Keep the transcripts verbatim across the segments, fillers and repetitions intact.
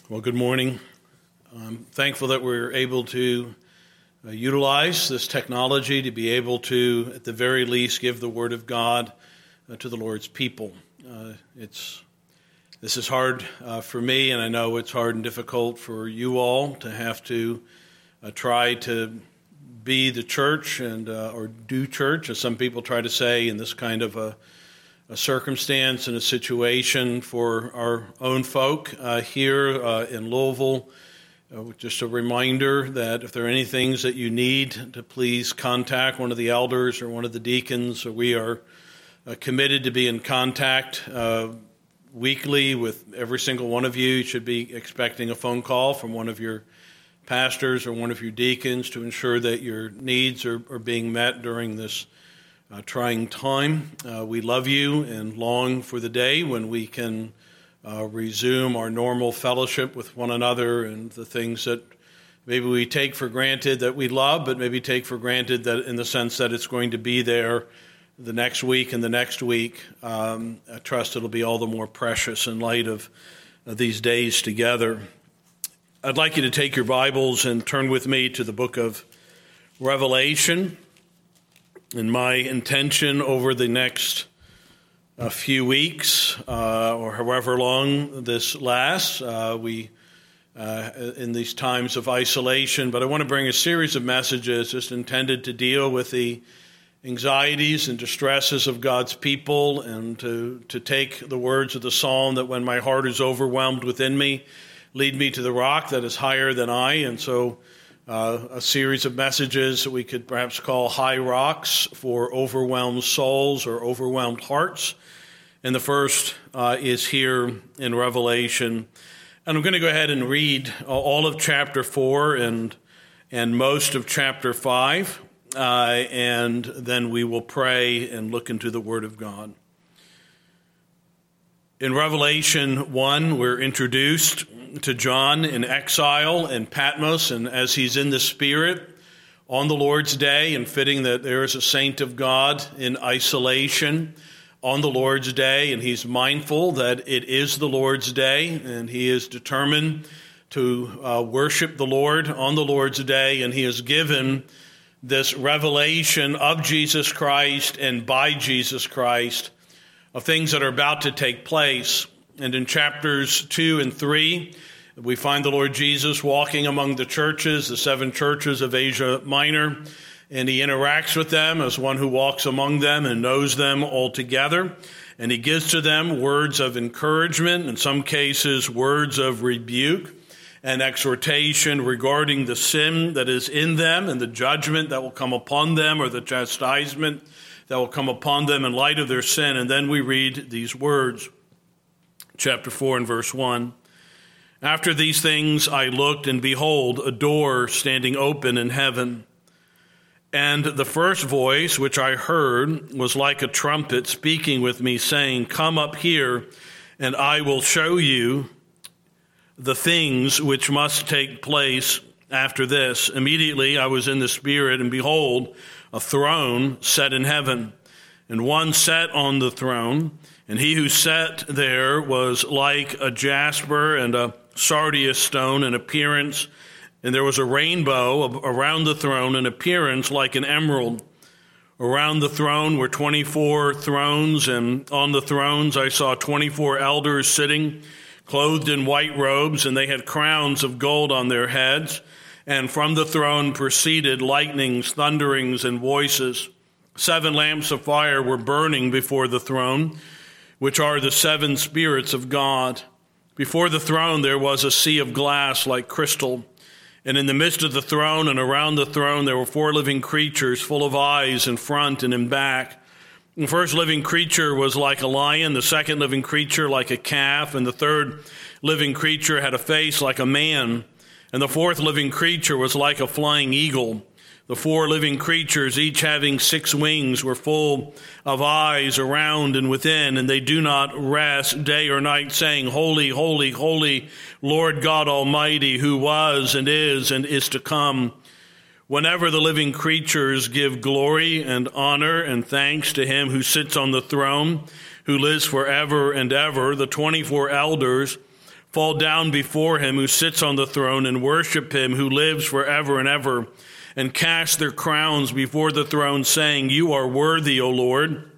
Well, good morning. I'm thankful that we're able to uh, utilize this technology to be able to, at the very least, give the Word of God uh, to the Lord's people. Uh, it's this is hard uh, for me, and I know it's hard and difficult for you all to have to uh, try to be the church and uh, or do church, as some people try to say, in this kind of a a circumstance and a situation for our own folk uh, here uh, in Louisville. Uh, just a reminder that if there are any things that you need, to please contact one of the elders or one of the deacons. We are uh, committed to be in contact uh, weekly with every single one of you. You should be expecting a phone call from one of your pastors or one of your deacons to ensure that your needs are, are being met during this Uh, trying time. Uh, we love you and long for the day when we can uh, resume our normal fellowship with one another and the things that maybe we take for granted that we love, but maybe take for granted that in the sense that it's going to be there the next week and the next week. Um, I trust it'll be all the more precious in light of uh, these days together. I'd like you to take your Bibles and turn with me to the book of Revelation. And my intention over the next uh, few weeks, uh, or however long this lasts, uh, we uh, in these times of isolation, but I want to bring a series of messages just intended to deal with the anxieties and distresses of God's people, and to, to take the words of the psalm that when my heart is overwhelmed within me, lead me to the rock that is higher than I. And so Uh, a series of messages that we could perhaps call high rocks for overwhelmed souls or overwhelmed hearts. And the first uh, is here in Revelation. And I'm going to go ahead and read all of chapter four and and most of chapter five, uh, and then we will pray and look into the Word of God. In Revelation one, we're introduced to John in exile in Patmos, and as he's in the Spirit on the Lord's day, and fitting that there is a saint of God in isolation on the Lord's day, and he's mindful that it is the Lord's day, and he is determined to uh, worship the Lord on the Lord's day, and he is given this revelation of Jesus Christ and by Jesus Christ of things that are about to take place. And in chapters two and three, we find the Lord Jesus walking among the churches, the seven churches of Asia Minor, and he interacts with them as one who walks among them and knows them all together. And he gives to them words of encouragement, in some cases words of rebuke and exhortation regarding the sin that is in them and the judgment that will come upon them, or the chastisement that will come upon them in light of their sin. And then we read these words. Chapter four and verse one. After these things I looked, and behold, a door standing open in heaven. And the first voice which I heard was like a trumpet speaking with me, saying, Come up here, and I will show you the things which must take place after this. Immediately I was in the Spirit, and behold, a throne set in heaven, and one sat on the throne. And he who sat there was like a jasper and a sardius stone in appearance. And there was a rainbow around the throne, in appearance like an emerald. Around the throne were twenty-four thrones, and on the thrones I saw twenty-four elders sitting, clothed in white robes, and they had crowns of gold on their heads. And from the throne proceeded lightnings, thunderings, and voices. Seven lamps of fire were burning before the throne, which are the seven spirits of God. Before the throne there was a sea of glass like crystal, and in the midst of the throne and around the throne there were four living creatures, full of eyes in front and in back. The first living creature was like a lion, the second living creature like a calf, and the third living creature had a face like a man, and the fourth living creature was like a flying eagle. The four living creatures, each having six wings, were full of eyes around and within, and they do not rest day or night, saying, Holy, holy, holy, Lord God Almighty, who was and is and is to come. Whenever the living creatures give glory and honor and thanks to him who sits on the throne, who lives forever and ever, the twenty-four elders fall down before him who sits on the throne and worship him who lives forever and ever, and cast their crowns before the throne, saying, You are worthy, O Lord,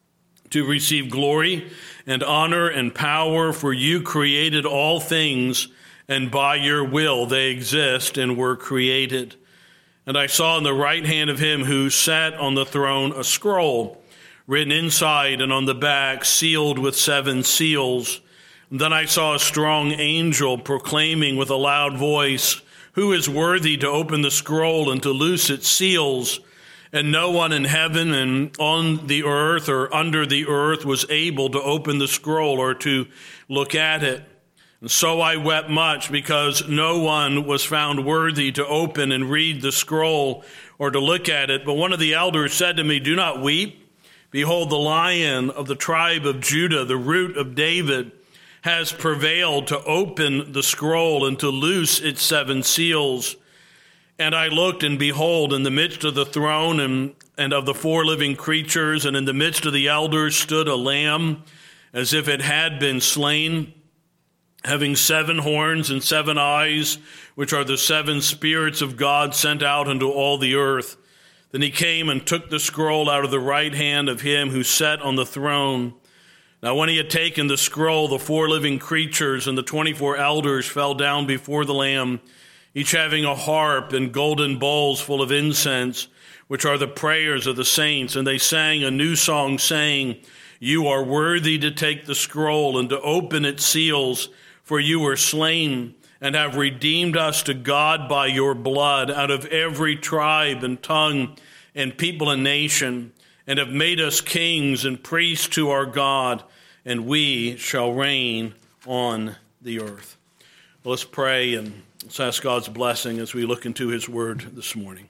to receive glory and honor and power, for you created all things, and by your will they exist and were created. And I saw in the right hand of him who sat on the throne a scroll, written inside and on the back, sealed with seven seals. And then I saw a strong angel proclaiming with a loud voice, Who is worthy to open the scroll and to loose its seals? And no one in heaven and on the earth or under the earth was able to open the scroll or to look at it. And so I wept much, because no one was found worthy to open and read the scroll or to look at it. But one of the elders said to me, Do not weep. Behold, the Lion of the tribe of Judah, the Root of David, has prevailed to open the scroll and to loose its seven seals. And I looked, and behold, in the midst of the throne and, and of the four living creatures, and in the midst of the elders stood a lamb, as if it had been slain, having seven horns and seven eyes, which are the seven spirits of God sent out into all the earth. Then he came and took the scroll out of the right hand of him who sat on the throne. Now when he had taken the scroll, the four living creatures and the twenty-four elders fell down before the Lamb, each having a harp and golden bowls full of incense, which are the prayers of the saints. And they sang a new song, saying, You are worthy to take the scroll and to open its seals, for you were slain and have redeemed us to God by your blood out of every tribe and tongue and people and nation, and have made us kings and priests to our God, and we shall reign on the earth. Well, let's pray and let's ask God's blessing as we look into his word this morning.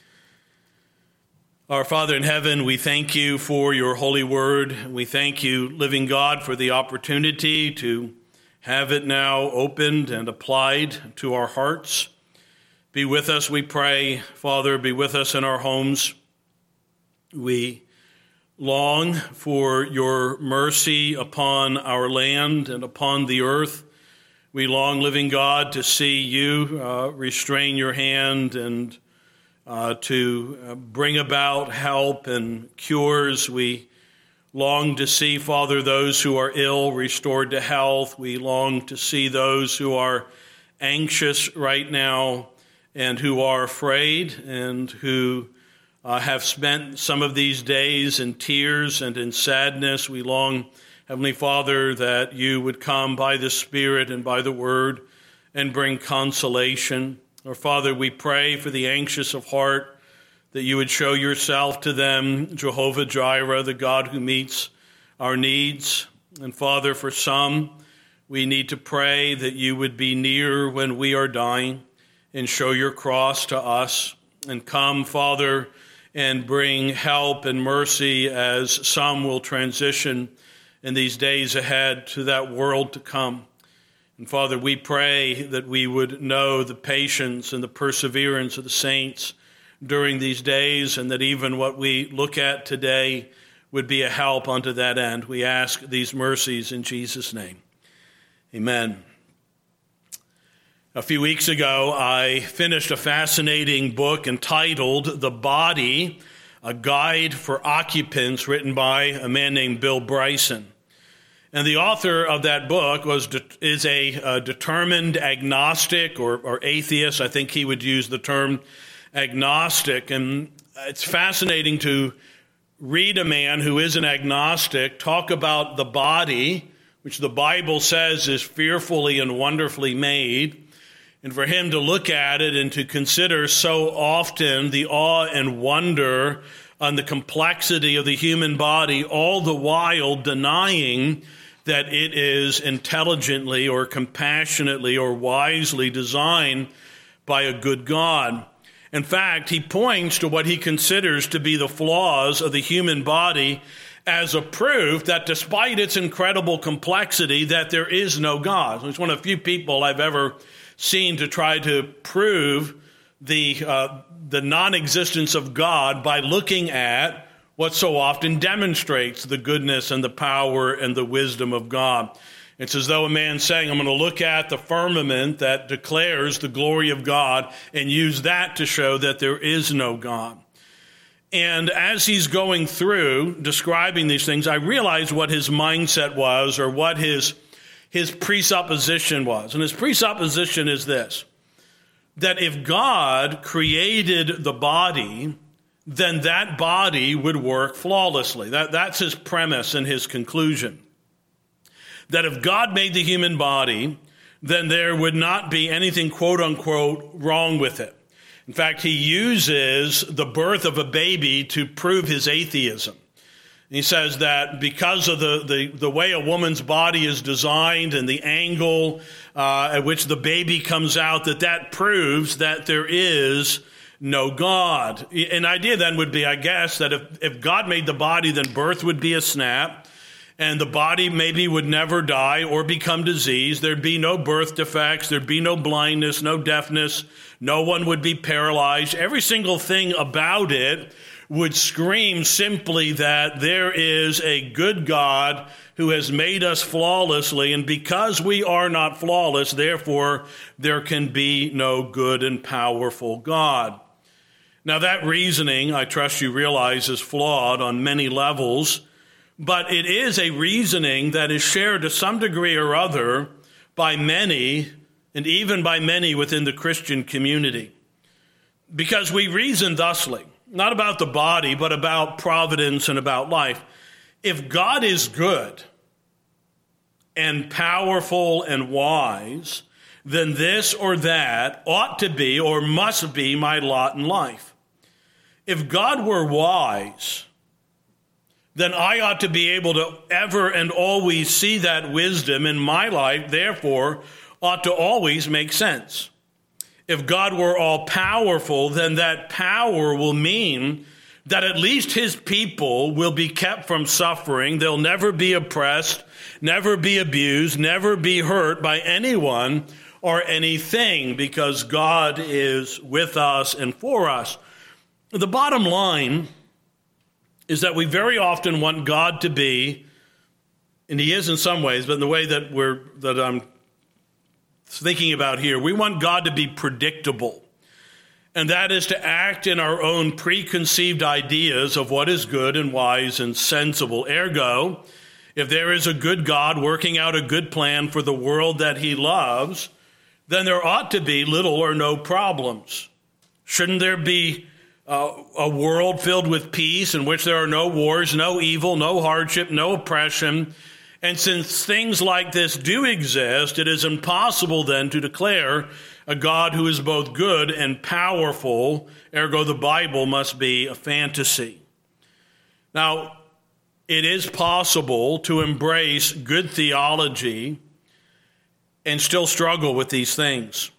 Our Father in heaven, we thank you for your holy word. We thank you, living God, for the opportunity to have it now opened and applied to our hearts. Be with us, we pray. Father, be with us in our homes. We long for your mercy upon our land and upon the earth. We long, living God, to see you uh, restrain your hand and uh, to uh, bring about help and cures. We long to see, Father, those who are ill restored to health. We long to see those who are anxious right now and who are afraid and who uh, have spent some of these days in tears and in sadness. We long, Heavenly Father, that you would come by the Spirit and by the Word and bring consolation. Our Father, we pray for the anxious of heart, that you would show yourself to them, Jehovah Jireh, the God who meets our needs. And Father, for some, we need to pray that you would be near when we are dying and show your cross to us. And come, Father, and bring help and mercy as some will transition in these days ahead to that world to come. And Father, we pray that we would know the patience and the perseverance of the saints during these days, and that even what we look at today would be a help unto that end. We ask these mercies in Jesus' name. Amen. A few weeks ago, I finished a fascinating book entitled The Body, A Guide for Occupants, written by a man named Bill Bryson. And the author of that book was is a, a determined agnostic or, or atheist. I think he would use the term agnostic. And it's fascinating to read a man who is an agnostic talk about the body, which the Bible says is fearfully and wonderfully made, and for him to look at it and to consider so often the awe and wonder on the complexity of the human body, all the while denying that it is intelligently or compassionately or wisely designed by a good God. In fact, he points to what he considers to be the flaws of the human body as a proof that despite its incredible complexity, that there is no God. He's one of the few people I've ever seen to try to prove the uh, the non-existence of God by looking at what so often demonstrates the goodness and the power and the wisdom of God. It's as though a man saying, I'm going to look at the firmament that declares the glory of God and use that to show that there is no God. And as he's going through describing these things, I realized what his mindset was, or what his, his presupposition was. And his presupposition is this, that if God created the body, then that body would work flawlessly. That, that's his premise and his conclusion. That if God made the human body, then there would not be anything, quote unquote, wrong with it. In fact, he uses the birth of a baby to prove his atheism. He says that because of the, the, the way a woman's body is designed and the angle uh, at which the baby comes out, that that proves that there is no God. An idea then would be, I guess, that if, if God made the body, then birth would be a snap, and the body maybe would never die or become diseased. There'd be no birth defects. There'd be no blindness, no deafness. No one would be paralyzed. Every single thing about it would scream simply that there is a good God who has made us flawlessly, and because we are not flawless, therefore there can be no good and powerful God. Now that reasoning, I trust you realize, is flawed on many levels, but it is a reasoning that is shared to some degree or other by many, and even by many within the Christian community. Because we reason thusly, not about the body, but about providence and about life. If God is good and powerful and wise, then this or that ought to be or must be my lot in life. If God were wise, then I ought to be able to ever and always see that wisdom in my life, therefore ought to always make sense. If God were all powerful, then that power will mean that at least his people will be kept from suffering. They'll never be oppressed, never be abused, never be hurt by anyone or anything, because God is with us and for us. The bottom line is that we very often want God to be, and he is in some ways, but in the way that we're that I'm thinking about here, we want God to be predictable. And that is to act in our own preconceived ideas of what is good and wise and sensible. Ergo, if there is a good God working out a good plan for the world that he loves, then there ought to be little or no problems. Shouldn't there be uh, a world filled with peace in which there are no wars, no evil, no hardship, no oppression? And since things like this do exist, it is impossible then to declare a God who is both good and powerful. Ergo, the Bible must be a fantasy. Now, it is possible to embrace good theology and still struggle with these things.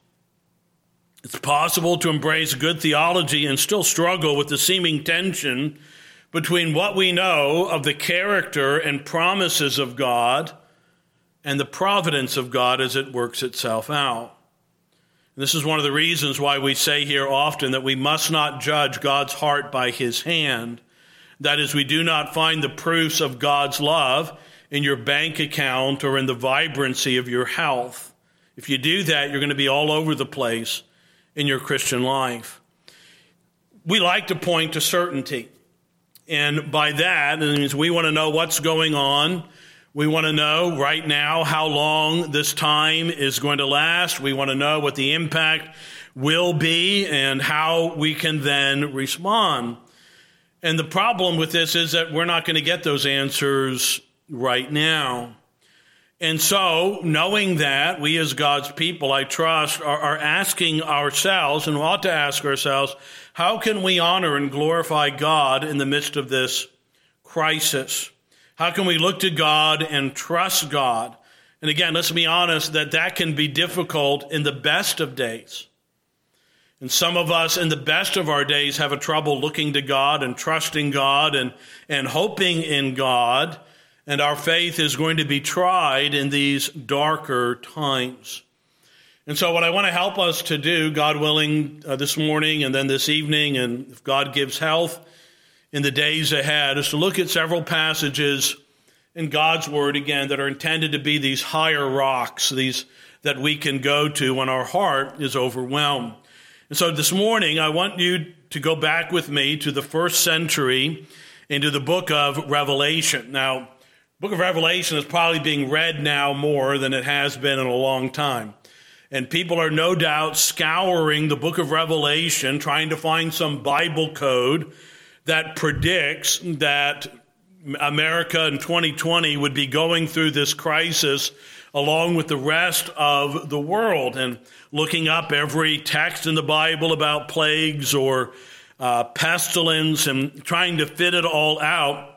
It's possible to embrace good theology and still struggle with the seeming tension between what we know of the character and promises of God and the providence of God as it works itself out. And this is one of the reasons why we say here often that we must not judge God's heart by his hand. That is, we do not find the proofs of God's love in your bank account or in the vibrancy of your health. If you do that, you're going to be all over the place in your Christian life. We like to point to certainty. And by that, it means we want to know what's going on. We want to know right now how long this time is going to last. We want to know what the impact will be and how we can then respond. And the problem with this is that we're not going to get those answers right now. And so, knowing that, we as God's people, I trust, are, are asking ourselves, and we ought to ask ourselves, how can we honor and glorify God in the midst of this crisis? How can we look to God and trust God? And again, let's be honest that that can be difficult in the best of days. And some of us in the best of our days have a trouble looking to God and trusting God and, and hoping in God. And our faith is going to be tried in these darker times. And so what I want to help us to do, God willing, uh, this morning and then this evening, and if God gives health in the days ahead, is to look at several passages in God's word, again, that are intended to be these higher rocks, these that we can go to when our heart is overwhelmed. And so this morning, I want you to go back with me to the first century into the book of Revelation. Now, the book of Revelation is probably being read now more than it has been in a long time. And people are no doubt scouring the book of Revelation, trying to find some Bible code that predicts that America in twenty twenty would be going through this crisis along with the rest of the world, and looking up every text in the Bible about plagues or uh, pestilence and trying to fit it all out.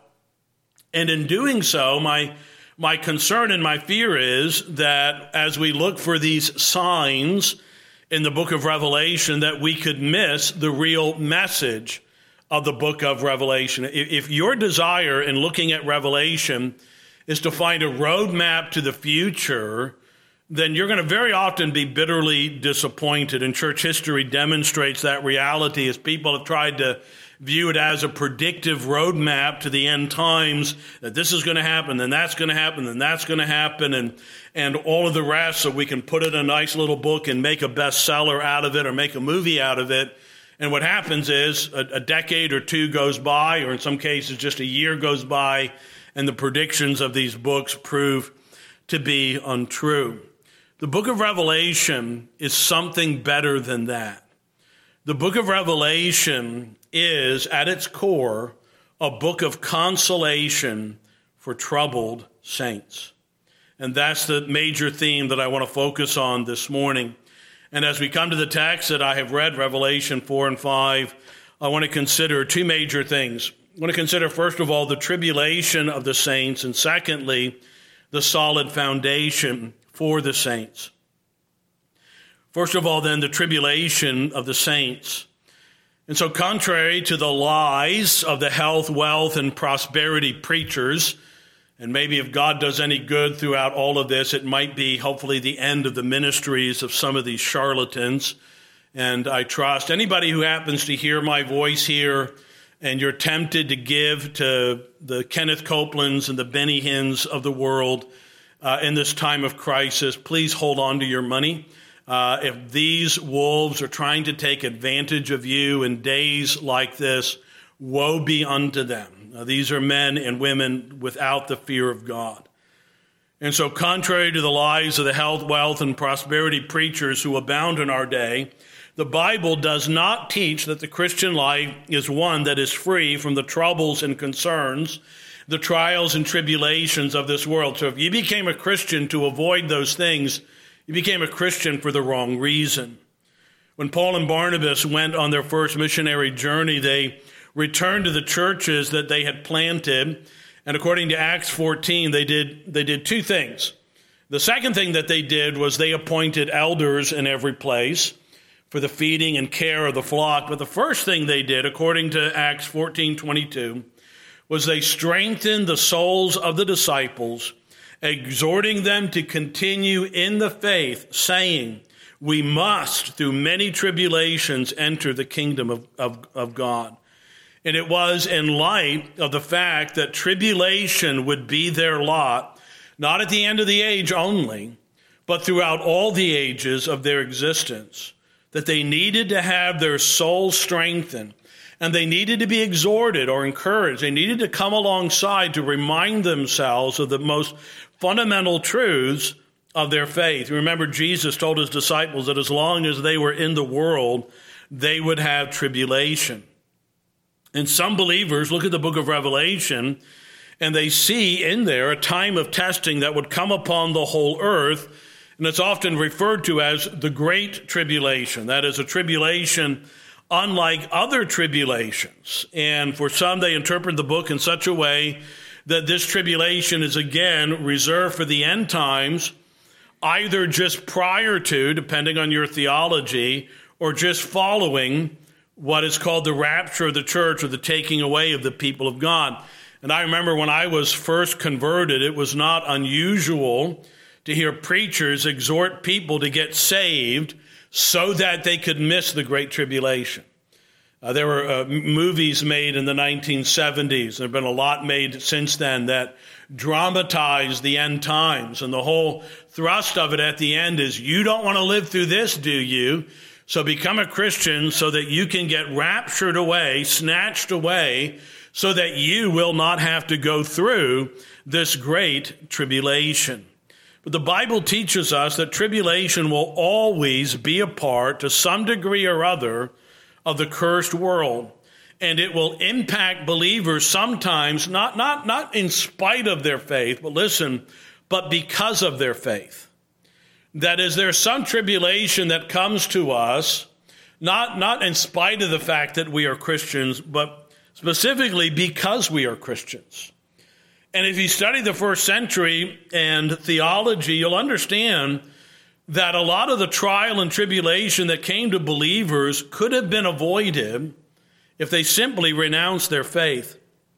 And in doing so, my my concern and my fear is that as we look for these signs in the book of Revelation, that we could miss the real message of the book of Revelation. If your desire in looking at Revelation is to find a roadmap to the future, then you're going to very often be bitterly disappointed. And church history demonstrates that reality as people have tried to view it as a predictive roadmap to the end times, that this is going to happen, then that's going to happen, then that's going to happen, and and all of the rest, so we can put it in a nice little book and make a bestseller out of it or make a movie out of it. And what happens is a, a decade or two goes by, or in some cases just a year goes by, and the predictions of these books prove to be untrue. The book of Revelation is something better than that. The book of Revelation is, at its core, a book of consolation for troubled saints. And that's the major theme that I want to focus on this morning. And as we come to the text that I have read, Revelation four and five, I want to consider two major things. I want to consider, first of all, the tribulation of the saints, and secondly, the solid foundation for the saints. First of all, then, the tribulation of the saints. And so contrary to the lies of the health, wealth, and prosperity preachers, and maybe if God does any good throughout all of this, it might be hopefully the end of the ministries of some of these charlatans. And I trust anybody who happens to hear my voice here and you're tempted to give to the Kenneth Copelands and the Benny Hinns of the world uh, in this time of crisis, please hold on to your money. Uh, if these wolves are trying to take advantage of you in days like this, woe be unto them. Now, these are men and women without the fear of God. And so contrary to the lies of the health, wealth, and prosperity preachers who abound in our day, the Bible does not teach that the Christian life is one that is free from the troubles and concerns, the trials and tribulations of this world. So if you became a Christian to avoid those things, you became a Christian for the wrong reason. When Paul and Barnabas went on their first missionary journey, they returned to the churches that they had planted. And according to Acts fourteen, they did, they did two things. The second thing that they did was they appointed elders in every place for the feeding and care of the flock. But the first thing they did, according to Acts fourteen twenty-two, was they strengthened the souls of the disciples, exhorting them to continue in the faith, saying, we must, through many tribulations, enter the kingdom of, of, of God. And it was in light of the fact that tribulation would be their lot, not at the end of the age only, but throughout all the ages of their existence, that they needed to have their souls strengthened, and they needed to be exhorted or encouraged. They needed to come alongside to remind themselves of the most fundamental truths of their faith. Remember, Jesus told his disciples that as long as they were in the world, they would have tribulation. And some believers look at the book of Revelation and they see in there a time of testing that would come upon the whole earth. And it's often referred to as the Great Tribulation. That is a tribulation unlike other tribulations. And for some, they interpret the book in such a way that this tribulation is again reserved for the end times, either just prior to, depending on your theology, or just following what is called the rapture of the church, or the taking away of the people of God. And I remember when I was first converted, it was not unusual to hear preachers exhort people to get saved so that they could miss the Great Tribulation. Uh, there were uh, movies made in the nineteen seventies. There have been a lot made since then that dramatize the end times. And the whole thrust of it at the end is, you don't want to live through this, do you? So become a Christian so that you can get raptured away, snatched away, so that you will not have to go through this great tribulation. But the Bible teaches us that tribulation will always be a part, to some degree or other, of the cursed world. And it will impact believers sometimes, not, not, not in spite of their faith, but listen, but because of their faith. That is, there's some tribulation that comes to us, not, not in spite of the fact that we are Christians, but specifically because we are Christians. And if you study the first century and theology, you'll understand that a lot of the trial and tribulation that came to believers could have been avoided if they simply renounced their faith.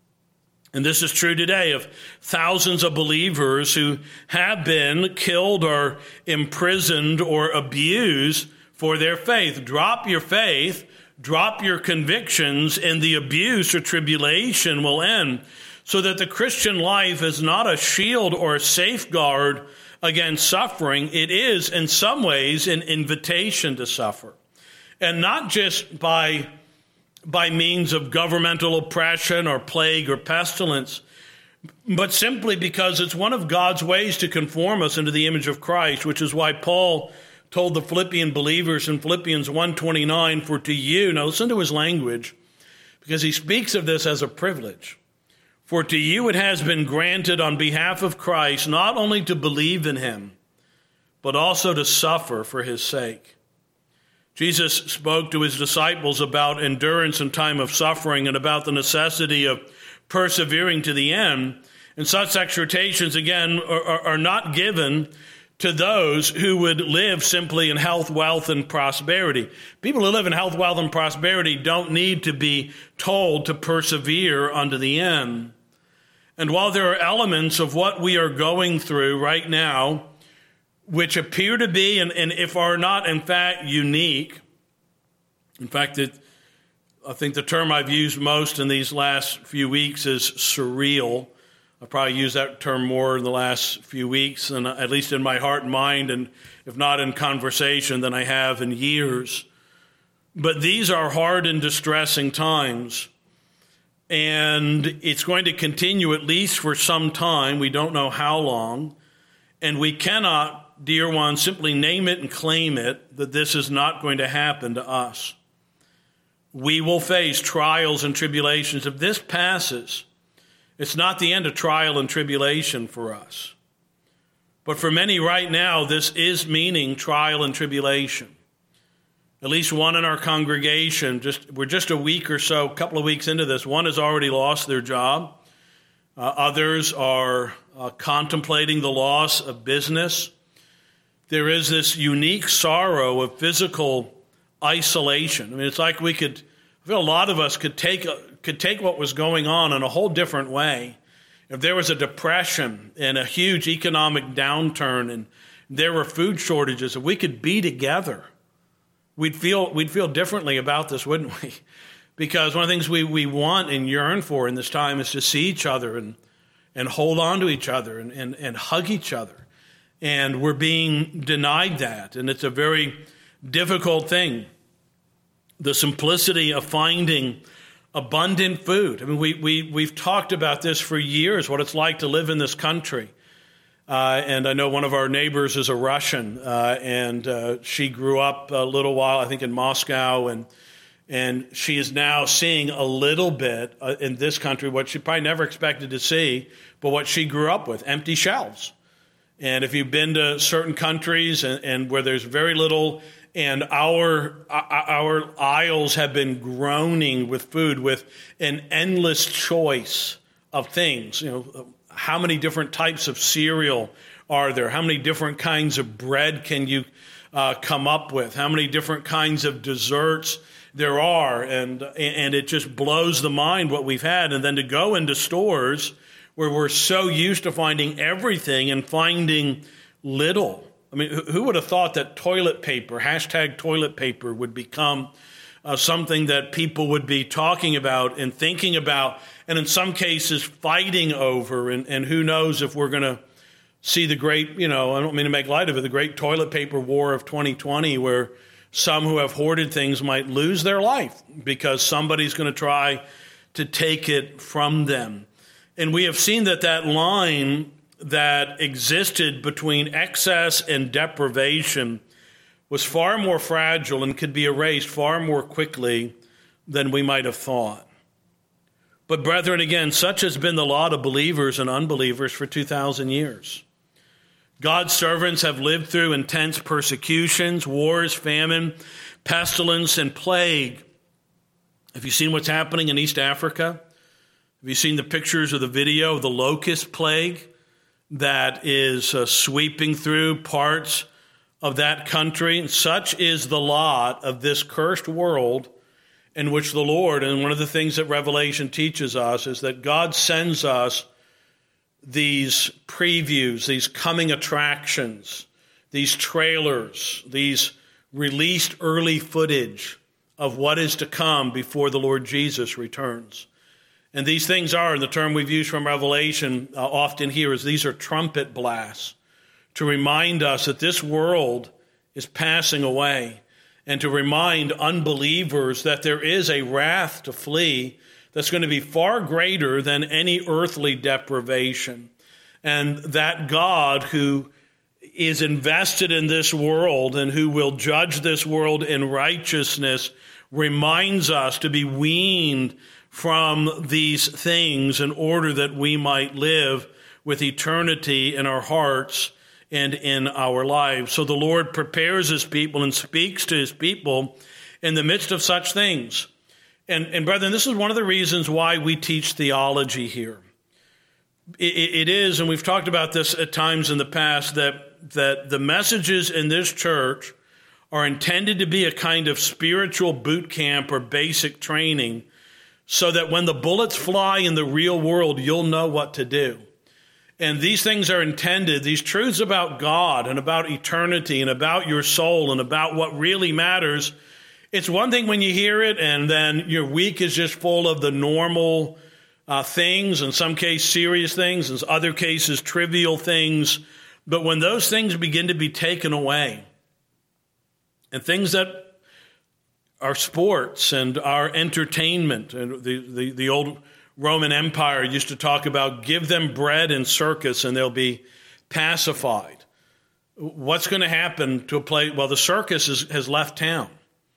And this is true today of thousands of believers who have been killed or imprisoned or abused for their faith. Drop your faith, drop your convictions, and the abuse or tribulation will end. So that the Christian life is not a shield or a safeguard against suffering. It is, in some ways, an invitation to suffer. And not just by by means of governmental oppression or plague or pestilence, but simply because it's one of God's ways to conform us into the image of Christ, which is why Paul told the Philippian believers in Philippians one twenty-nine, for to you, now listen to his language, because he speaks of this as a privilege. For to you it has been granted on behalf of Christ not only to believe in him, but also to suffer for his sake. Jesus spoke to his disciples about endurance in time of suffering and about the necessity of persevering to the end. And such exhortations, again, are, are not given to those who would live simply in health, wealth, and prosperity. People who live in health, wealth, and prosperity don't need to be told to persevere unto the end. And while there are elements of what we are going through right now which appear to be, and, and if are not, in fact, unique. In fact, it, I think the term I've used most in these last few weeks is surreal. I've probably used that term more in the last few weeks, and at least in my heart and mind, and if not in conversation, than I have in years. But these are hard and distressing times, and it's going to continue at least for some time. We don't know how long, and we cannot, dear ones, simply name it and claim it that this is not going to happen to us. We will face trials and tribulations. If this passes, it's not the end of trial and tribulation for us. But for many right now, this is meaning trial and tribulation. At least one in our congregation, just we're just a week or so, a couple of weeks into this, one has already lost their job. Uh, others are uh, contemplating the loss of business. There is this unique sorrow of physical isolation. I mean, it's like we could, I feel a lot of us could take could take what was going on in a whole different way. If there was a depression and a huge economic downturn and there were food shortages, if we could be together, we'd feel we'd feel differently about this, wouldn't we? Because one of the things we, we want and yearn for in this time is to see each other and, and hold on to each other and, and, and hug each other. And we're being denied that, and it's a very difficult thing. The simplicity of finding abundant food. I mean, we, we, we've talked about this for years, what it's like to live in this country. Uh, and I know one of our neighbors is a Russian, uh, and uh, she grew up a little while, I think, in Moscow, and and she is now seeing a little bit uh, in this country what she probably never expected to see, but what she grew up with, empty shelves. And if you've been to certain countries and, and where there's very little, and our our aisles have been groaning with food, with an endless choice of things. You know, how many different types of cereal are there? How many different kinds of bread can you uh, come up with? How many different kinds of desserts there are? And and it just blows the mind what we've had. And then to go into stores where we're so used to finding everything and finding little. I mean, who would have thought that toilet paper, hashtag toilet paper, would become uh, something that people would be talking about and thinking about, and in some cases fighting over, and, and who knows if we're going to see the great, you know, I don't mean to make light of it, the great toilet paper war of twenty twenty, where some who have hoarded things might lose their life because somebody's going to try to take it from them. And we have seen that that line that existed between excess and deprivation was far more fragile and could be erased far more quickly than we might have thought. But brethren, again, such has been the lot of believers and unbelievers for two thousand years. God's servants have lived through intense persecutions, wars, famine, pestilence, and plague. Have you seen what's happening in East Africa? Have you seen the pictures or the video of the locust plague that is uh, sweeping through parts of that country? And such is the lot of this cursed world in which the Lord, and one of the things that Revelation teaches us is that God sends us these previews, these coming attractions, these trailers, these released early footage of what is to come before the Lord Jesus returns. And these things are, and the term we've used from Revelation uh, often here is these are trumpet blasts to remind us that this world is passing away, and to remind unbelievers that there is a wrath to flee that's going to be far greater than any earthly deprivation. And that God who is invested in this world and who will judge this world in righteousness reminds us to be weaned from these things in order that we might live with eternity in our hearts and in our lives. So the Lord prepares his people and speaks to his people in the midst of such things. And, and brethren, this is one of the reasons why we teach theology here. It, it is, and we've talked about this at times in the past, that, that the messages in this church are intended to be a kind of spiritual boot camp or basic training so that when the bullets fly in the real world, you'll know what to do. And these things are intended, these truths about God and about eternity and about your soul and about what really matters. It's one thing when you hear it and then your week is just full of the normal uh, things, in some cases serious things, in other cases trivial things. But when those things begin to be taken away, and things that are sports and our entertainment, and the, the, the old Roman Empire used to talk about give them bread and circus and they'll be pacified. What's going to happen to a place? Well, the circus is, has left town.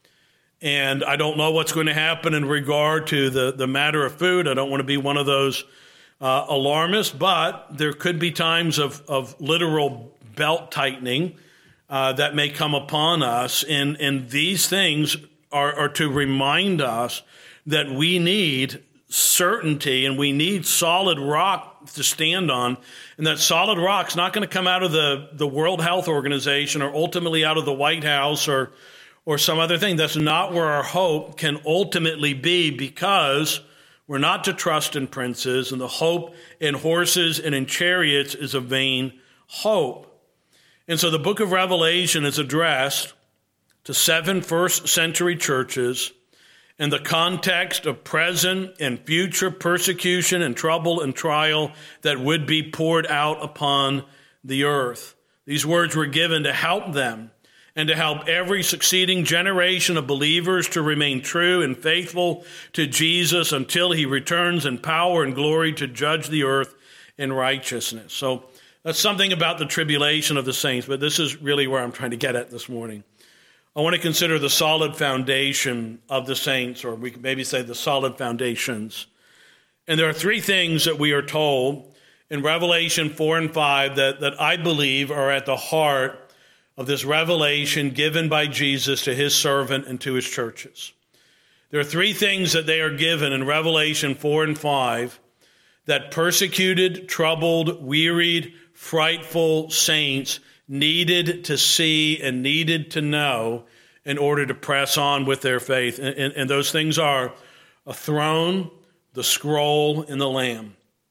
And I don't know what's going to happen in regard to the, the matter of food. I don't want to be one of those uh, alarmists, but there could be times of, of literal belt tightening uh, that may come upon us. And, and these things are, are to remind us that we need certainty and we need solid rock to stand on. And that solid rock's not going to come out of the, the World Health Organization or ultimately out of the White House or or some other thing. That's not where our hope can ultimately be, because we're not to trust in princes, and the hope in horses and in chariots is a vain hope. And so the book of Revelation is addressed to seven first century churches in the context of present and future persecution and trouble and trial that would be poured out upon the earth. These words were given to help them and to help every succeeding generation of believers to remain true and faithful to Jesus until he returns in power and glory to judge the earth in righteousness. So that's something about the tribulation of the saints, but this is really where I'm trying to get at this morning. I want to consider the solid foundation of the saints, or we could maybe say the solid foundations. And there are three things that we are told in Revelation four and five that, that I believe are at the heart of this revelation given by Jesus to his servant and to his churches. There are three things that they are given in Revelation four and five that persecuted, troubled, wearied, frightful saints needed to see and needed to know in order to press on with their faith. And, and, and those things are a throne, the scroll, and the Lamb.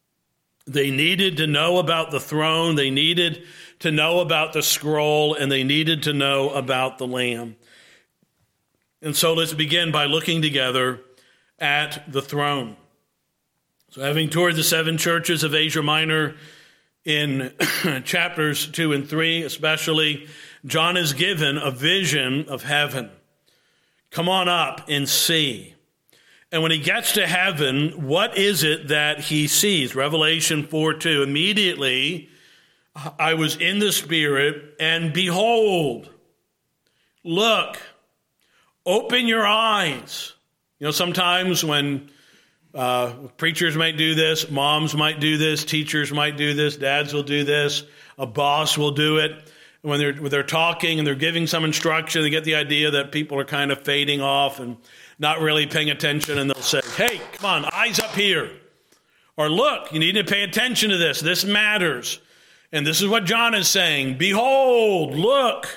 They needed to know about the throne, they needed to know about the scroll, and they needed to know about the Lamb. And so let's begin by looking together at the throne. So having toured the seven churches of Asia Minor in chapters two and three especially, John is given a vision of heaven. Come on up and see. And when he gets to heaven, what is it that he sees? Revelation four two, immediately I was in the Spirit, and behold, look, open your eyes. You know, sometimes when uh, preachers might do this, moms might do this, teachers might do this, dads will do this, a boss will do it. When they're, when they're talking and they're giving some instruction, they get the idea that people are kind of fading off and not really paying attention, and they'll say, hey, come on, eyes up here. Or look, you need to pay attention to this. This matters. And this is what John is saying. Behold, look,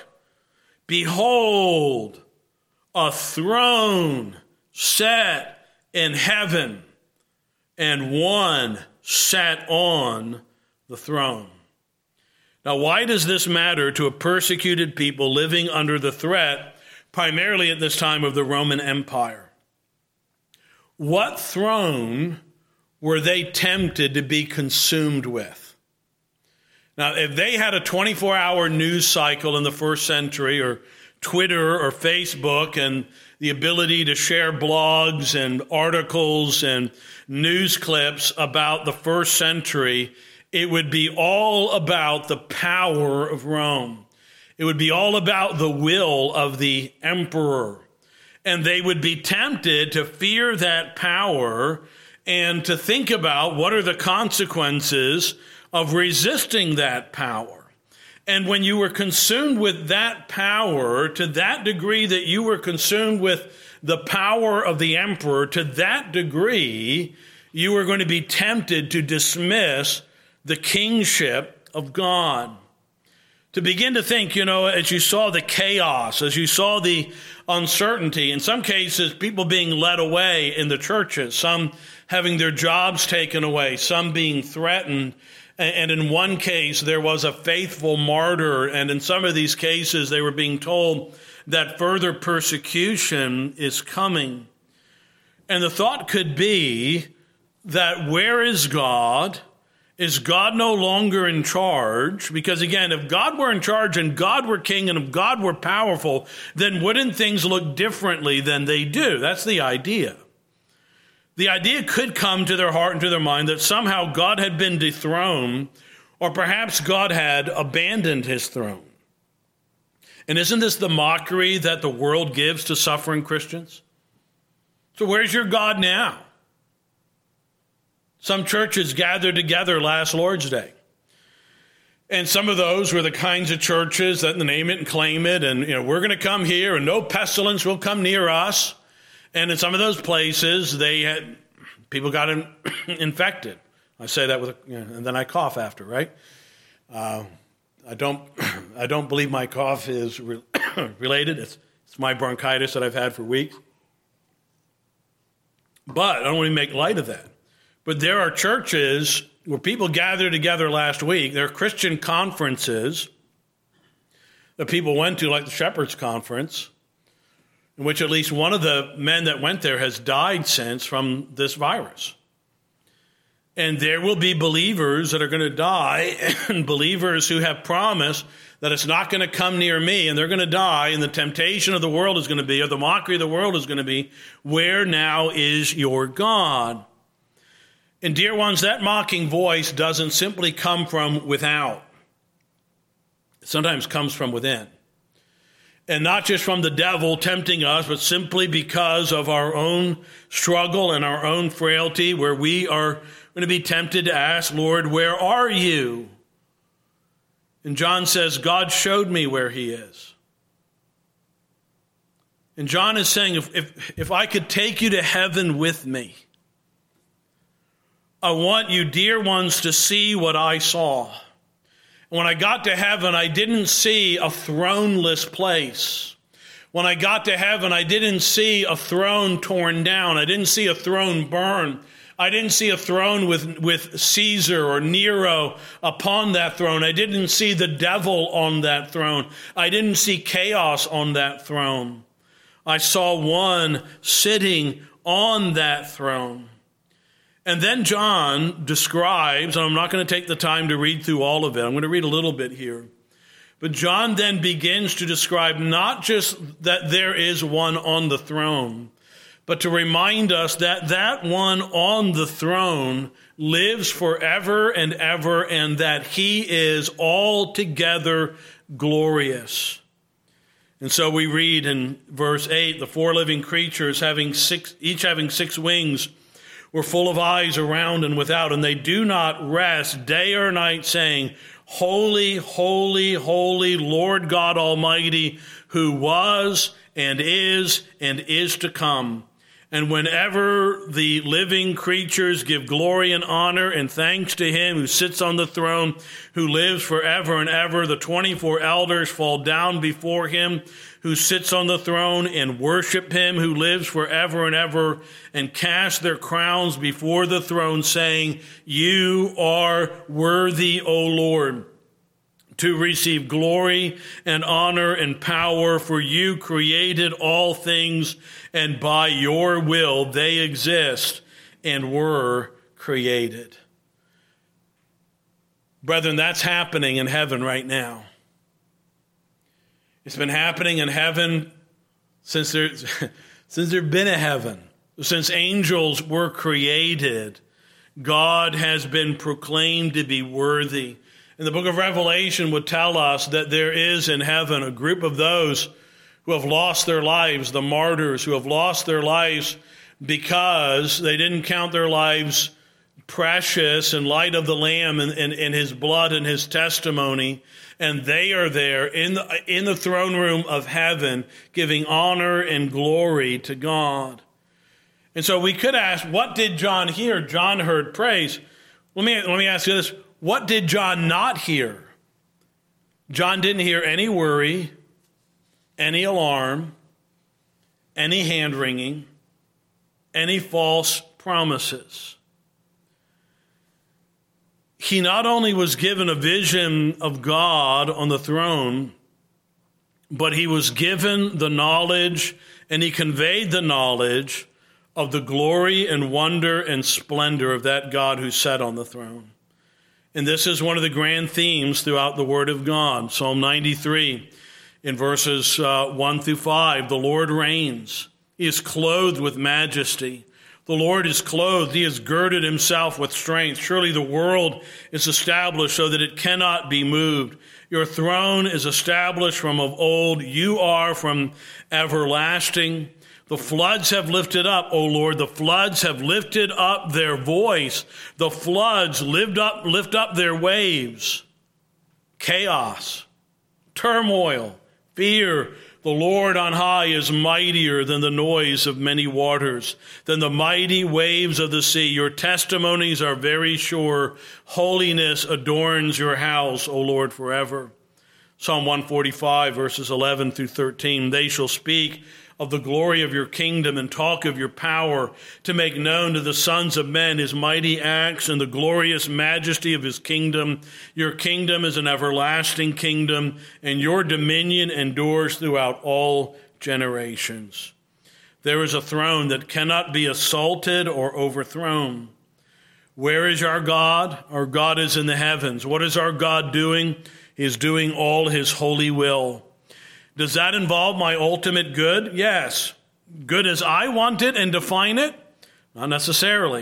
behold, a throne set in heaven, and one sat on the throne. Now, why does this matter to a persecuted people living under the threat, primarily at this time, of the Roman Empire? What throne were they tempted to be consumed with? Now, if they had a twenty-four hour news cycle in the first century, or Twitter or Facebook, and the ability to share blogs and articles and news clips about the first century, it would be all about the power of Rome. It would be all about the will of the emperor. And they would be tempted to fear that power and to think about what are the consequences of resisting that power. And when you were consumed with that power, to that degree that you were consumed with the power of the emperor, to that degree, you were going to be tempted to dismiss the kingship of God. To begin to think, you know, as you saw the chaos, as you saw the uncertainty, in some cases, people being led away in the churches, some having their jobs taken away, some being threatened. And in one case, there was a faithful martyr. And in some of these cases, they were being told that further persecution is coming. And the thought could be that where is God? Is God no longer in charge? Because again, if God were in charge and God were king and if God were powerful, then wouldn't things look differently than they do? That's the idea. The idea could come to their heart and to their mind that somehow God had been dethroned, or perhaps God had abandoned his throne. And isn't this the mockery that the world gives to suffering Christians? So where's your God now? Some churches gathered together last Lord's Day. And some of those were the kinds of churches that name it and claim it, and you know, we're going to come here and no pestilence will come near us. And in some of those places, they had people got in, infected. I say that with, a, you know, and then I cough after, right? Uh, I don't, I don't believe my cough is re- related. It's, it's my bronchitis that I've had for weeks. But I don't want to make light of that. But there are churches where people gather together last week. There are Christian conferences that people went to, like the Shepherd's Conference, in which at least one of the men that went there has died since from this virus. And there will be believers that are going to die, and believers who have promised that it's not going to come near me, and they're going to die, and the temptation of the world is going to be, or the mockery of the world is going to be, where now is your God? And dear ones, that mocking voice doesn't simply come from without. It sometimes comes from within. And not just from the devil tempting us, but simply because of our own struggle and our own frailty, where we are going to be tempted to ask, Lord, where are you? And John says, God showed me where he is. And John is saying, if, if, if I could take you to heaven with me, I want you, dear ones, to see what I saw. When I got to heaven, I didn't see a throneless place. When I got to heaven, I didn't see a throne torn down. I didn't see a throne burned. I didn't see a throne with, with Caesar or Nero upon that throne. I didn't see the devil on that throne. I didn't see chaos on that throne. I saw one sitting on that throne. And then John describes, and I'm not going to take the time to read through all of it. I'm going to read a little bit here. But John then begins to describe not just that there is one on the throne, but to remind us that that one on the throne lives forever and ever, and that he is altogether glorious. And so we read in verse eight, the four living creatures, having six, each having six wings, were full of eyes around and without, and they do not rest day or night, saying, Holy, holy, holy, Lord God Almighty, who was and is and is to come. And whenever the living creatures give glory and honor and thanks to him who sits on the throne, who lives forever and ever, the twenty-four elders fall down before him who sits on the throne and worship him who lives forever and ever, and cast their crowns before the throne, saying, You are worthy, O Lord, to receive glory and honor and power, for you created all things, and by your will they exist and were created. Brethren, that's happening in heaven right now. It's been happening in heaven since there, since there's been a heaven. Since angels were created, God has been proclaimed to be worthy. And the book of Revelation would tell us that there is in heaven a group of those who have lost their lives, the martyrs who have lost their lives because they didn't count their lives precious in light of the Lamb and, and, and his blood and his testimony. And they are there in the, in the throne room of heaven, giving honor and glory to God. And so we could ask, what did John hear? John heard praise. Let me, let me ask you this. What did John not hear? John didn't hear any worry, any alarm, any hand-wringing, any false promises. He not only was given a vision of God on the throne, but he was given the knowledge, and he conveyed the knowledge of the glory and wonder and splendor of that God who sat on the throne. And this is one of the grand themes throughout the Word of God. Psalm ninety-three, in verses uh, one through five, the Lord reigns. He is clothed with majesty. The Lord is clothed. He has girded himself with strength. Surely the world is established so that it cannot be moved. Your throne is established from of old. You are from everlasting. The floods have lifted up, O Lord. The floods have lifted up their voice. The floods lift up, lift up their waves. Chaos, turmoil, fear. The Lord on high is mightier than the noise of many waters, than the mighty waves of the sea. Your testimonies are very sure. Holiness adorns your house, O Lord, forever. Psalm one forty-five, verses eleven through thirteen. They shall speak of the glory of your kingdom and talk of your power, to make known to the sons of men his mighty acts and the glorious majesty of his kingdom. Your kingdom is an everlasting kingdom, and your dominion endures throughout all generations. There is a throne that cannot be assaulted or overthrown. Where is our God? Our God is in the heavens. What is our God doing? He is doing all his holy will. Does that involve my ultimate good? Yes. Good as I want it and define it? Not necessarily.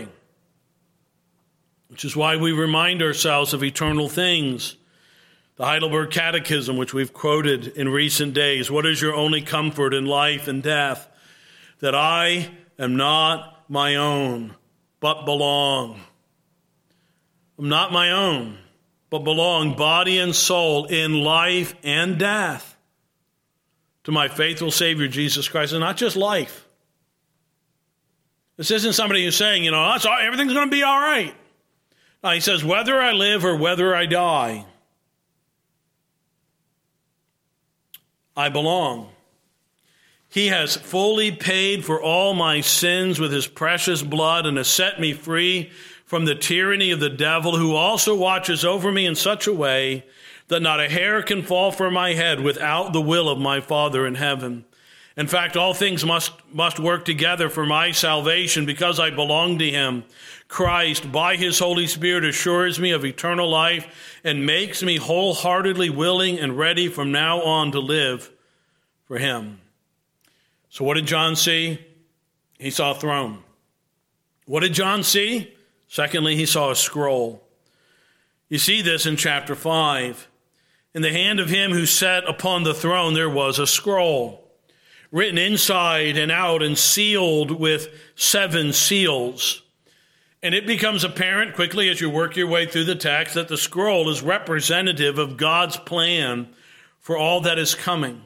Which is why we remind ourselves of eternal things. The Heidelberg Catechism, which we've quoted in recent days. What is your only comfort in life and death? That I am not my own, but belong. I'm not my own, but belong, body and soul, in life and death, to my faithful Savior, Jesus Christ, and not just life. This isn't somebody who's saying, you know, that's all, everything's going to be all right. No, he says, whether I live or whether I die, I belong. He has fully paid for all my sins with his precious blood and has set me free from the tyranny of the devil, who also watches over me in such a way that not a hair can fall from my head without the will of my Father in heaven. In fact, all things must, must work together for my salvation because I belong to him. Christ, by his Holy Spirit, assures me of eternal life and makes me wholeheartedly willing and ready from now on to live for him. So what did John see? He saw a throne. What did John see? Secondly, he saw a scroll. You see this in chapter five. In the hand of him who sat upon the throne there was a scroll, written inside and out and sealed with seven seals. And it becomes apparent quickly as you work your way through the text that the scroll is representative of God's plan for all that is coming.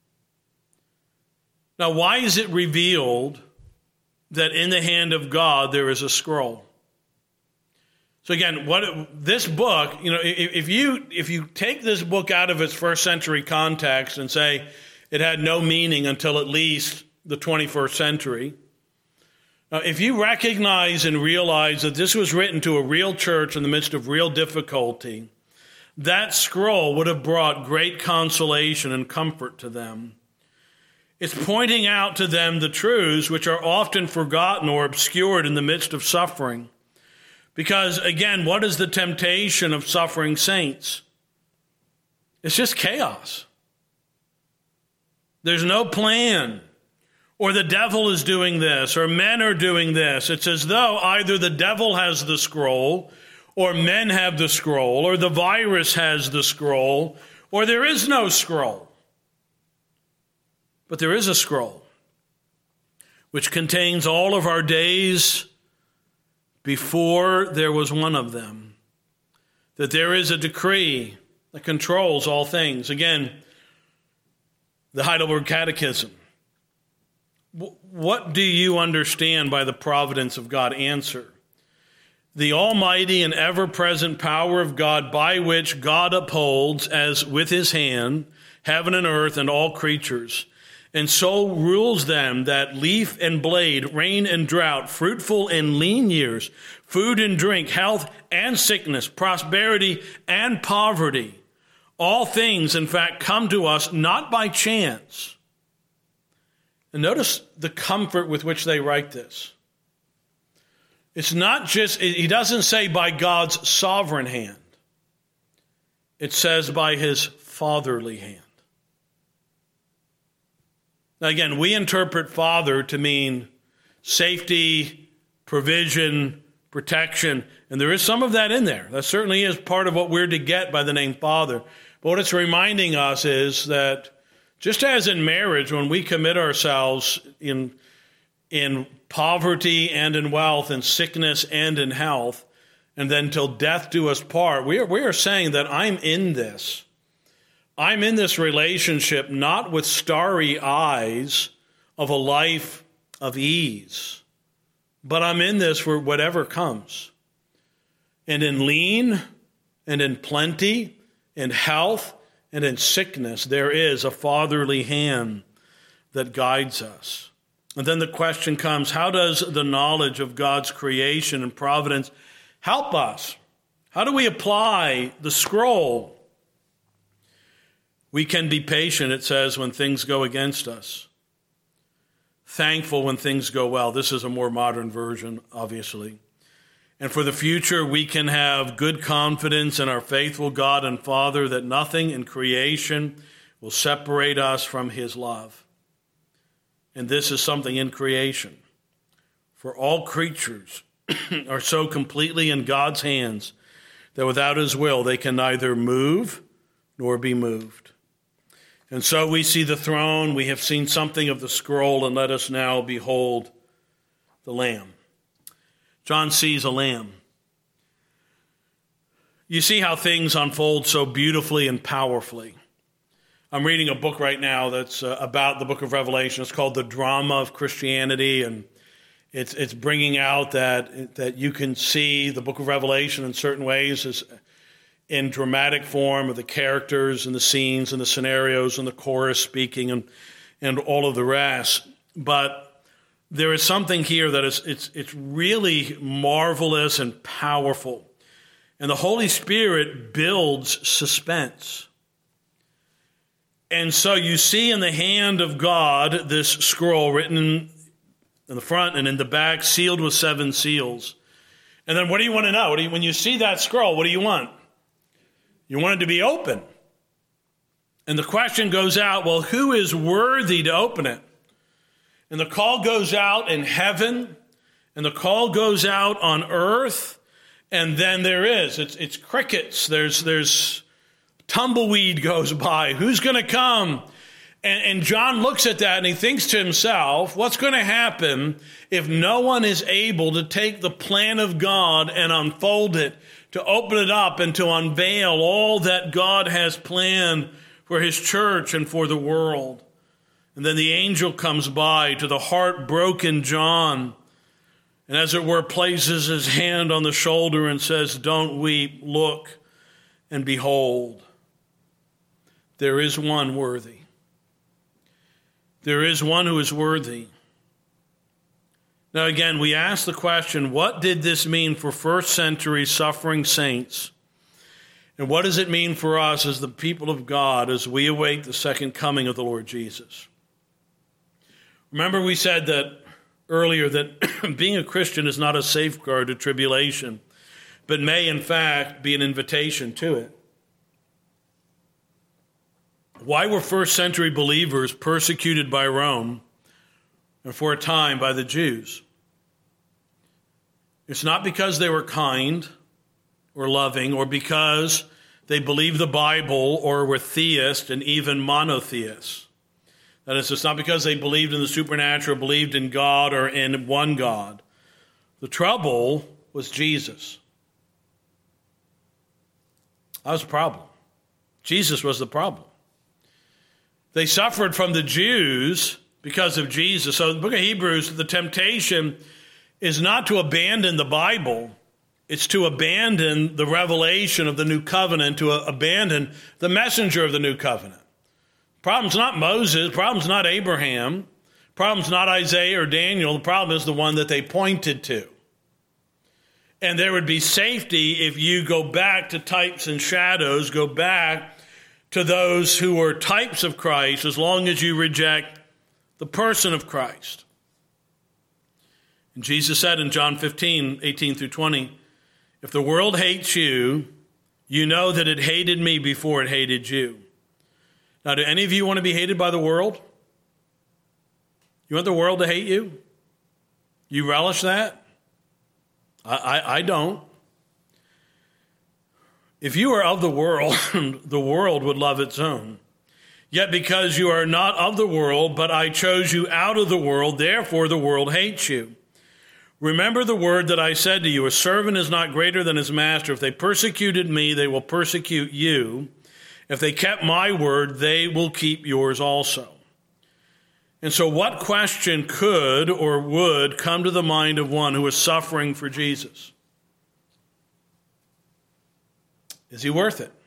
Now, why is it revealed that in the hand of God there is a scroll? So again, what this book, you know, if you if you take this book out of its first century context and say it had no meaning until at least the twenty-first century, uh, if you recognize and realize that this was written to a real church in the midst of real difficulty, that scroll would have brought great consolation and comfort to them. It's pointing out to them the truths which are often forgotten or obscured in the midst of suffering. Because, again, what is the temptation of suffering saints? It's just chaos. There's no plan. Or the devil is doing this, or men are doing this. It's as though either the devil has the scroll, or men have the scroll, or the virus has the scroll, or there is no scroll. But there is a scroll which contains all of our days before there was one of them. That there is a decree that controls all things. Again, the Heidelberg Catechism. What do you understand by the providence of God? Answer. The almighty and ever-present power of God by which God upholds, as with his hand, heaven and earth and all creatures, and so rules them that leaf and blade, rain and drought, fruitful and lean years, food and drink, health and sickness, prosperity and poverty. All things, in fact, come to us not by chance. And notice the comfort with which they write this. It's not just, he doesn't say by God's sovereign hand. It says by his fatherly hand. Now again, we interpret father to mean safety, provision, protection, and there is some of that in there. That certainly is part of what we're to get by the name father. But what it's reminding us is that just as in marriage, when we commit ourselves in, in poverty and in wealth, in sickness and in health, and then till death do us part, we are, we are saying that I'm in this. I'm in this relationship not with starry eyes of a life of ease, but I'm in this for whatever comes. And in lean and in plenty, in health and in sickness, there is a fatherly hand that guides us. And then the question comes, how does the knowledge of God's creation and providence help us? How do we apply the scroll? We can be patient, it says, when things go against us. Thankful when things go well. This is a more modern version, obviously. And for the future, we can have good confidence in our faithful God and Father that nothing in creation will separate us from his love. And this is something in creation. For all creatures are so completely in God's hands that without his will, they can neither move nor be moved. And so we see the throne, we have seen something of the scroll, and let us now behold the Lamb. John sees a lamb. You see how things unfold so beautifully and powerfully. I'm reading a book right now that's uh, about the book of Revelation. It's called The Drama of Christianity, and it's it's bringing out that, that you can see the book of Revelation in certain ways as in dramatic form of the characters and the scenes and the scenarios and the chorus speaking and, and all of the rest. But there is something here that is it's it's really marvelous and powerful. And the Holy Spirit builds suspense. And so you see in the hand of God this scroll written in the front and in the back, sealed with seven seals. And then what do you want to know? What do you, when you see that scroll, what do you want? You want it to be open. And the question goes out, well, who is worthy to open it? And the call goes out in heaven, and the call goes out on earth, and then there is. It's, it's crickets. There's, there's tumbleweed goes by. Who's going to come? And, and John looks at that and he thinks to himself, what's going to happen if no one is able to take the plan of God and unfold it, to open it up and to unveil all that God has planned for his church and for the world? And then the angel comes by to the heartbroken John, and as it were, places his hand on the shoulder and says, don't weep, look and behold. There is one worthy. There is one who is worthy. Now again, we ask the question, what did this mean for first century suffering saints? And what does it mean for us as the people of God as we await the second coming of the Lord Jesus? Remember we said that earlier that being a Christian is not a safeguard to tribulation, but may in fact be an invitation to it. Why were first century believers persecuted by Rome and for a time by the Jews? It's not because they were kind or loving or because they believed the Bible or were theists and even monotheists. That is, it's not because they believed in the supernatural, believed in God or in one God. The trouble was Jesus. That was the problem. Jesus was the problem. They suffered from the Jews because of Jesus. So the book of Hebrews, the temptation is not to abandon the Bible. It's to abandon the revelation of the new covenant, to abandon the messenger of the new covenant. Problem's not Moses. Problem's not Abraham. Problem's not Isaiah or Daniel. The problem is the one that they pointed to. And there would be safety if you go back to types and shadows, go back to those who are types of Christ, as long as you reject the person of Christ. And Jesus said in John fifteen, eighteen through twenty, if the world hates you, you know that it hated me before it hated you. Now, do any of you want to be hated by the world? You want the world to hate you? You relish that? I, I, I don't. If you are of the world, the world would love its own. Yet because you are not of the world, but I chose you out of the world, therefore the world hates you. Remember the word that I said to you, a servant is not greater than his master. If they persecuted me, they will persecute you. If they kept my word, they will keep yours also. And so what question could or would come to the mind of one who is suffering for Jesus? Is he worth it?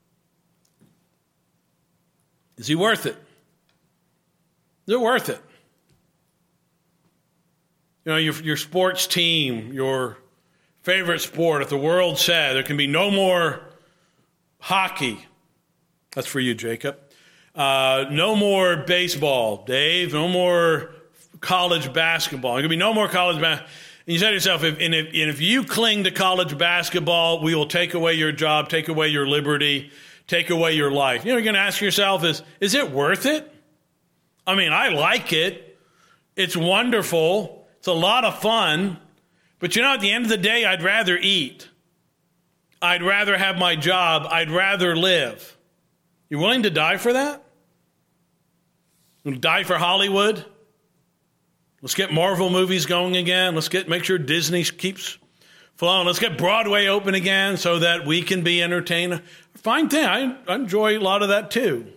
Is he worth it? Is it worth it? You know, your, your sports team, your favorite sport, if the world said there can be no more hockey, that's for you, Jacob. Uh, no more baseball, Dave. No more college basketball. There can be no more college basketball. And you say to yourself, if, and, if, and if you cling to college basketball, we will take away your job, take away your liberty, take away your life. You know, you're going to ask yourself, is, is it worth it? I mean, I like it. It's wonderful. It's a lot of fun. But you know, at the end of the day, I'd rather eat. I'd rather have my job. I'd rather live. You willing to die for that? Die for Hollywood? Let's get Marvel movies going again. Let's get make sure Disney keeps flowing. Let's get Broadway open again so that we can be entertained. Fine thing. I, I enjoy a lot of that too.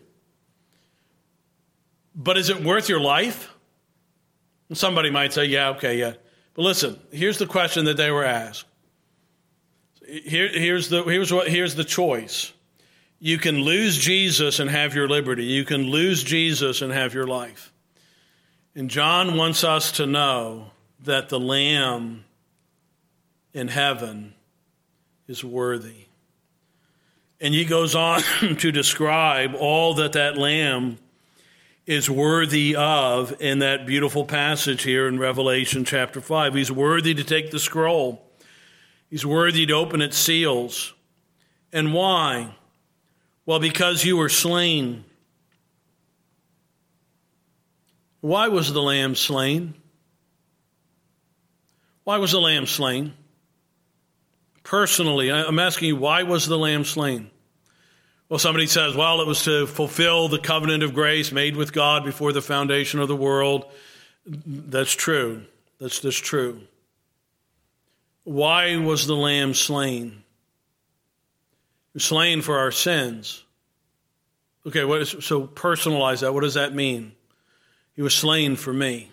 But is it worth your life? And somebody might say, yeah, okay, yeah. But listen, here's the question that they were asked. Here, here's the here's what here's the choice. You can lose Jesus and have your liberty. You can lose Jesus and have your life. And John wants us to know that the Lamb in heaven is worthy. And he goes on to describe all that that lamb is worthy of in that beautiful passage here in Revelation chapter five. He's worthy to take the scroll. He's worthy to open its seals. And why? Well, because you were slain. Why was the lamb slain? Why was the lamb slain? Personally, I'm asking you, why was the lamb slain? Well, somebody says, well, it was to fulfill the covenant of grace made with God before the foundation of the world. That's true. That's just true. Why was the lamb slain? He was slain for our sins. Okay, what is, so personalize that. What does that mean? He was slain for me.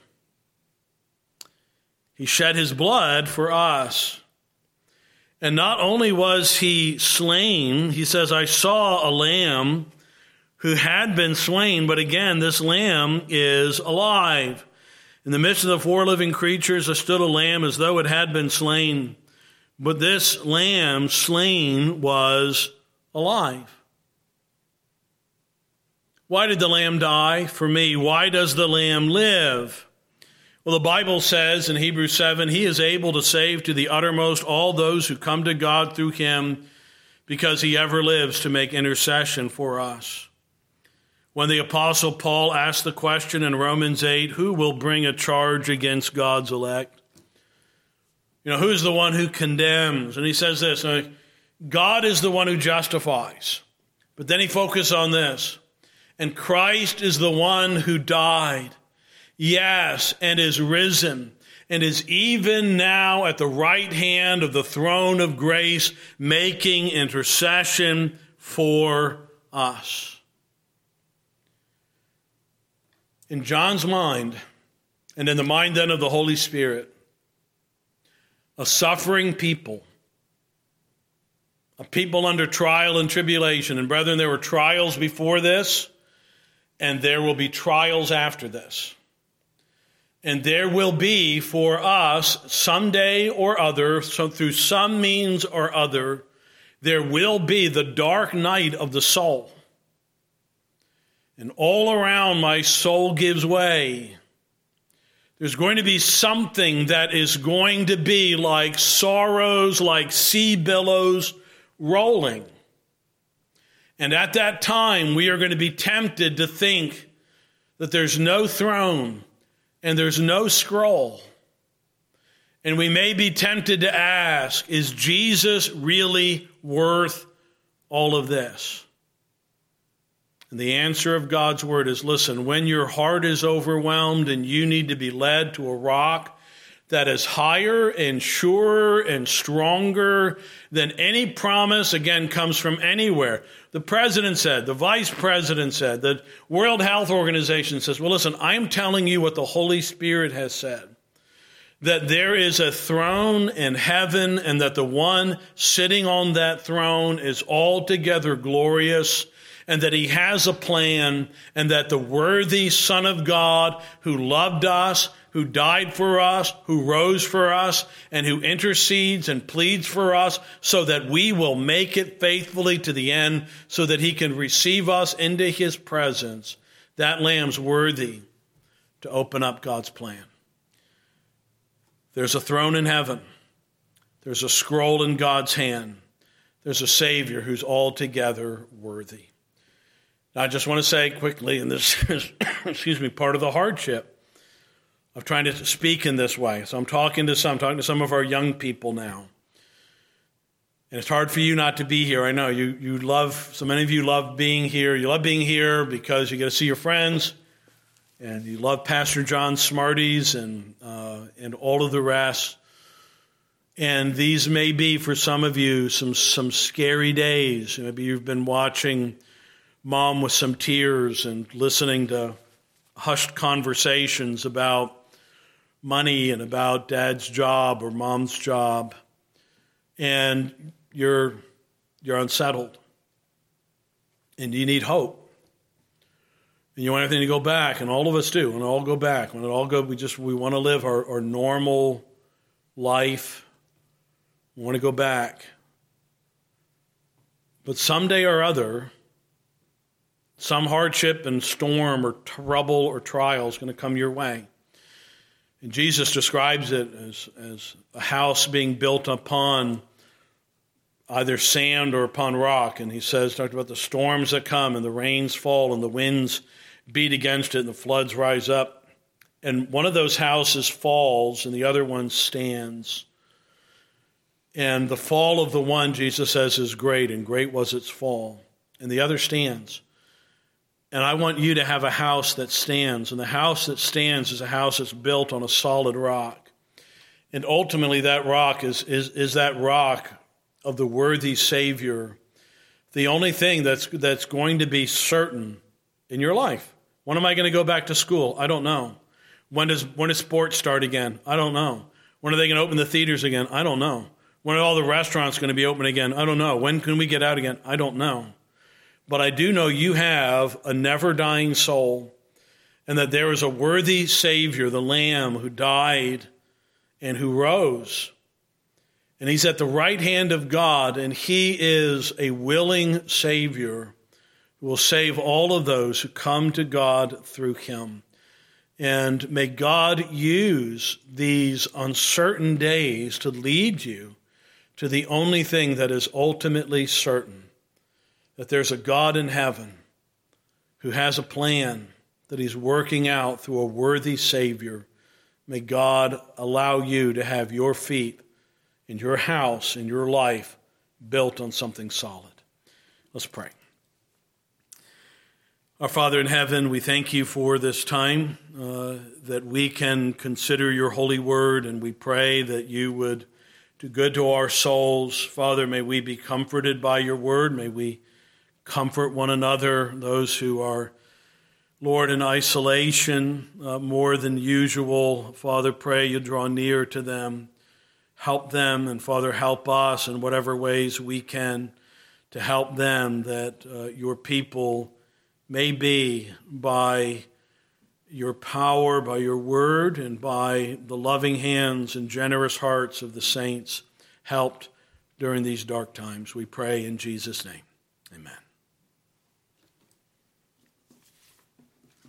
He shed his blood for us. And not only was he slain, he says, I saw a lamb who had been slain, but again, this lamb is alive. In the midst of the four living creatures, there stood a lamb as though it had been slain. But this lamb slain was alive. Why did the lamb die for me? Why does the lamb live? Well, the Bible says in Hebrews seven, he is able to save to the uttermost all those who come to God through him, because he ever lives to make intercession for us. When the Apostle Paul asked the question in Romans eight, who will bring a charge against God's elect? You know, who's the one who condemns? And he says this, God is the one who justifies. But then he focuses on this. And Christ is the one who died. Yes, and is risen, and is even now at the right hand of the throne of grace, making intercession for us. In John's mind, and in the mind then of the Holy Spirit, a suffering people, a people under trial and tribulation. And brethren, there were trials before this, and there will be trials after this. And there will be for us someday or other, so through some means or other, there will be the dark night of the soul. And all around my soul gives way. There's going to be something that is going to be like sorrows, like sea billows rolling. And at that time, we are going to be tempted to think that there's no throne and there's no scroll. And we may be tempted to ask, is Jesus really worth all of this? And the answer of God's word is, listen, when your heart is overwhelmed and you need to be led to a rock that is higher and surer and stronger than any promise, again, comes from anywhere. The president said, the vice president said, the World Health Organization says, well, listen, I'm telling you what the Holy Spirit has said, that there is a throne in heaven and that the one sitting on that throne is altogether glorious, and that he has a plan, and that the worthy Son of God who loved us, who died for us, who rose for us, and who intercedes and pleads for us so that we will make it faithfully to the end, so that he can receive us into his presence. That lamb's worthy to open up God's plan. There's a throne in heaven. There's a scroll in God's hand. There's a Savior who's altogether worthy. Now, I just want to say quickly, and this is, excuse me, part of the hardship of trying to speak in this way. So I'm talking to some, talking to some of our young people now. And it's hard for you not to be here. I know you, you love, so many of you love being here. You love being here because you get to see your friends, and you love Pastor John Smarties and uh, and all of the rest. And these may be, for some of you, some some scary days. Maybe you've been watching Mom with some tears and listening to hushed conversations about money and about Dad's job or Mom's job, and you're you're unsettled, and you need hope, and you want everything to go back, and all of us do, and all go back. When it all go, we just we want to live our, our normal life. We want to go back. But someday or other, some hardship and storm or trouble or trial is going to come your way. And Jesus describes it as, as a house being built upon either sand or upon rock. And he says, talked about the storms that come and the rains fall and the winds beat against it and the floods rise up. And one of those houses falls and the other one stands. And the fall of the one, Jesus says, is great, and great was its fall. And the other stands. And I want you to have a house that stands. And the house that stands is a house that's built on a solid rock. And ultimately that rock is, is, is that rock of the worthy Savior. The only thing that's, that's going to be certain in your life. When am I going to go back to school? I don't know. When does, when does sports start again? I don't know. When are they going to open the theaters again? I don't know. When are all the restaurants going to be open again? I don't know. When can we get out again? I don't know. But I do know you have a never-dying soul, and that there is a worthy Savior, the Lamb, who died and who rose. And he's at the right hand of God, and he is a willing Savior who will save all of those who come to God through him. And may God use these uncertain days to lead you to the only thing that is ultimately certain, that there's a God in heaven who has a plan that he's working out through a worthy Savior. May God allow you to have your feet and your house and your life built on something solid. Let's pray. Our Father in heaven, we thank you for this time uh, that we can consider your holy word, and we pray that you would do good to our souls. Father, may we be comforted by your word. May we comfort one another, those who are, Lord, in isolation uh, more than usual. Father, pray you draw near to them. Help them, and Father, help us in whatever ways we can to help them, that uh, your people may be, by your power, by your word, and by the loving hands and generous hearts of the saints, helped during these dark times. We pray in Jesus' name. Amen.